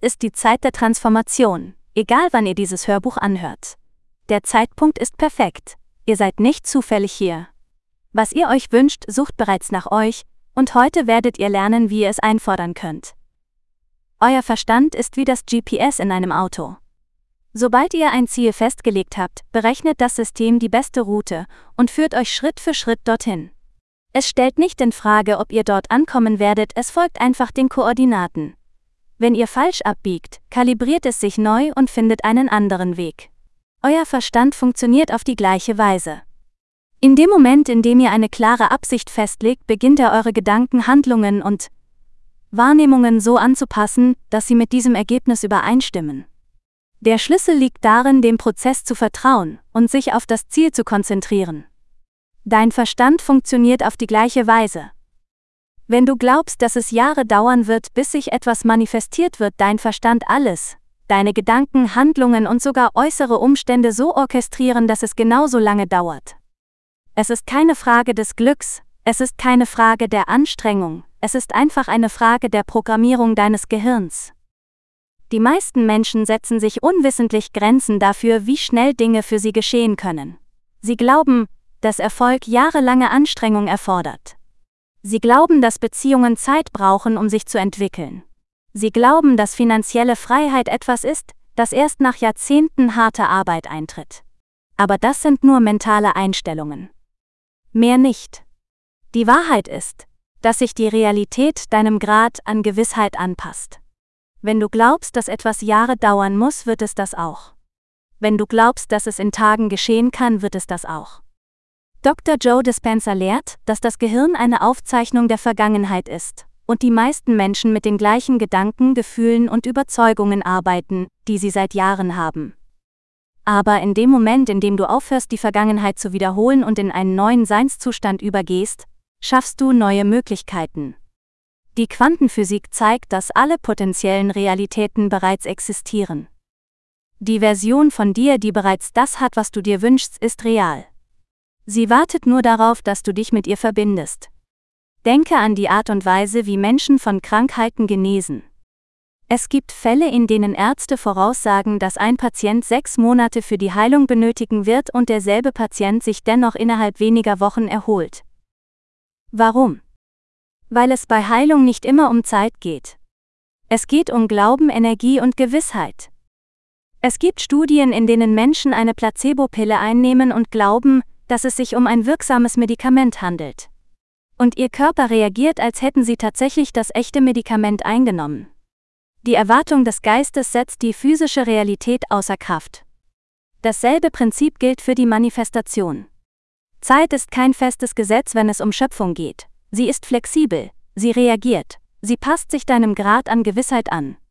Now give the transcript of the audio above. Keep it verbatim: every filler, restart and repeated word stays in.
ist die Zeit der Transformation, egal wann ihr dieses Hörbuch anhört. Der Zeitpunkt ist perfekt. Ihr seid nicht zufällig hier. Was ihr euch wünscht, sucht bereits nach euch, und heute werdet ihr lernen, wie ihr es einfordern könnt. Euer Verstand ist wie das G P S in einem Auto. Sobald ihr ein Ziel festgelegt habt, berechnet das System die beste Route und führt euch Schritt für Schritt dorthin. Es stellt nicht in Frage, ob ihr dort ankommen werdet, es folgt einfach den Koordinaten. Wenn ihr falsch abbiegt, kalibriert es sich neu und findet einen anderen Weg. Euer Verstand funktioniert auf die gleiche Weise. In dem Moment, in dem ihr eine klare Absicht festlegt, beginnt er eure Gedanken, Handlungen und Wahrnehmungen so anzupassen, dass sie mit diesem Ergebnis übereinstimmen. Der Schlüssel liegt darin, dem Prozess zu vertrauen und sich auf das Ziel zu konzentrieren. Dein Verstand funktioniert auf die gleiche Weise. Wenn du glaubst, dass es Jahre dauern wird, bis sich etwas manifestiert, wird dein Verstand alles, deine Gedanken, Handlungen und sogar äußere Umstände so orchestrieren, dass es genauso lange dauert. Es ist keine Frage des Glücks, es ist keine Frage der Anstrengung, es ist einfach eine Frage der Programmierung deines Gehirns. Die meisten Menschen setzen sich unwissentlich Grenzen dafür, wie schnell Dinge für sie geschehen können. Sie glauben, dass Erfolg jahrelange Anstrengung erfordert. Sie glauben, dass Beziehungen Zeit brauchen, um sich zu entwickeln. Sie glauben, dass finanzielle Freiheit etwas ist, das erst nach Jahrzehnten harter Arbeit eintritt. Aber das sind nur mentale Einstellungen. Mehr nicht. Die Wahrheit ist, dass sich die Realität deinem Grad an Gewissheit anpasst. Wenn du glaubst, dass etwas Jahre dauern muss, wird es das auch. Wenn du glaubst, dass es in Tagen geschehen kann, wird es das auch. Doktor Joe Dispenza lehrt, dass das Gehirn eine Aufzeichnung der Vergangenheit ist und die meisten Menschen mit den gleichen Gedanken, Gefühlen und Überzeugungen arbeiten, die sie seit Jahren haben. Aber in dem Moment, in dem du aufhörst, die Vergangenheit zu wiederholen und in einen neuen Seinszustand übergehst, schaffst du neue Möglichkeiten. Die Quantenphysik zeigt, dass alle potenziellen Realitäten bereits existieren. Die Version von dir, die bereits das hat, was du dir wünschst, ist real. Sie wartet nur darauf, dass du dich mit ihr verbindest. Denke an die Art und Weise, wie Menschen von Krankheiten genesen. Es gibt Fälle, in denen Ärzte voraussagen, dass ein Patient sechs Monate für die Heilung benötigen wird und derselbe Patient sich dennoch innerhalb weniger Wochen erholt. Warum? Weil es bei Heilung nicht immer um Zeit geht. Es geht um Glauben, Energie und Gewissheit. Es gibt Studien, in denen Menschen eine Placebo-Pille einnehmen und glauben, dass es sich um ein wirksames Medikament handelt. Und ihr Körper reagiert, als hätten sie tatsächlich das echte Medikament eingenommen. Die Erwartung des Geistes setzt die physische Realität außer Kraft. Dasselbe Prinzip gilt für die Manifestation. Zeit ist kein festes Gesetz, wenn es um Schöpfung geht. Sie ist flexibel, sie reagiert, sie passt sich deinem Grad an Gewissheit an.